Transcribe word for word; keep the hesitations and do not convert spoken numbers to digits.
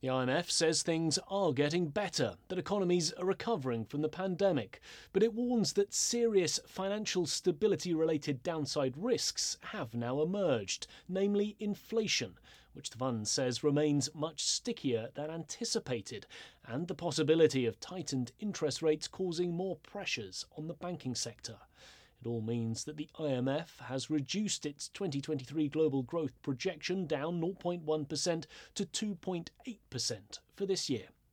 The I M F says things are getting better, that economies are recovering from the pandemic, but it warns that serious financial stability-related downside risks have now emerged, namely inflation, which the fund says remains much stickier than anticipated, and the possibility of tightened interest rates causing more pressures on the banking sector. It all means that the I M F has reduced its twenty twenty-three global growth projection down zero point one percent to two point eight percent for this year.